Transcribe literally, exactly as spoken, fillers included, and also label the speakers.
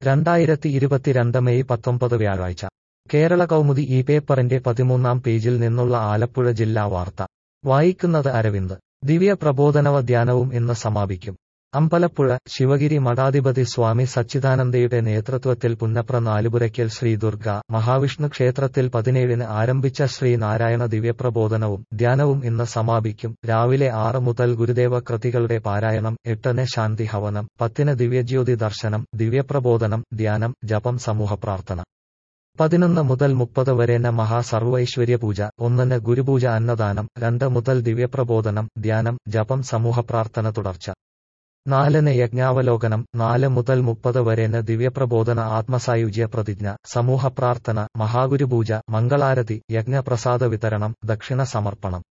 Speaker 1: രണ്ടായിരത്തി ഇരുപത്തിരണ്ട് മെയ് പത്തൊമ്പത് വ്യാഴാഴ്ച കേരള കൗമുദി ഈ പേപ്പറിന്റെ പതിമൂന്നാം പേജിൽ നിന്നുള്ള ആലപ്പുഴ ജില്ലാ വാർത്ത വായിക്കുന്നത് അരവിന്ദ്. ദിവ്യ പ്രബോധനവ ധ്യാനവും ഇന്ന് സമാപിക്കും. അമ്പലപ്പുഴ ശിവഗിരി മഠാധിപതി സ്വാമി സച്ചിദാനന്ദയുടെ നേതൃത്വത്തിൽ പുന്നപ്ര നാലുപുരയ്ക്കൽ ശ്രീ ദുർഗ മഹാവിഷ്ണു ക്ഷേത്രത്തിൽ പതിനേഴിന് ആരംഭിച്ച ശ്രീ നാരായണ ദിവ്യപ്രബോധനവും ധ്യാനവും ഇന്ന് സമാപിക്കും. രാവിലെ ആറ് മുതൽ ഗുരുദേവ കൃതികളുടെ പാരായണം, എട്ടിന് ശാന്തി ഹവനം, പത്തിന് ദിവ്യജ്യോതി ദർശനം, ദിവ്യപ്രബോധനം, ധ്യാനം, ജപം, സമൂഹപ്രാർത്ഥന. പതിനൊന്ന് മുതൽ മുപ്പത് വരെന് മഹാസർവൈശ്വര്യ പൂജ, ഒന്നിന് ഗുരുപൂജ, അന്നദാനം, രണ്ട് മുതൽ ദിവ്യപ്രബോധനം, ധ്യാനം, ജപം, സമൂഹപ്രാർത്ഥന തുടർച്ച. നാലിന് യജ്ഞാവലോകനം, നാല് മുതൽ മുപ്പത് വരെന് ദിവ്യപ്രബോധന, ആത്മസായുജ്യ പ്രതിജ്ഞ, സമൂഹപ്രാർത്ഥന, മഹാഗുരുപൂജ, മംഗളാരതി, യജ്ഞപ്രസാദ വിതരണം, ദക്ഷിണ സമർപ്പണം.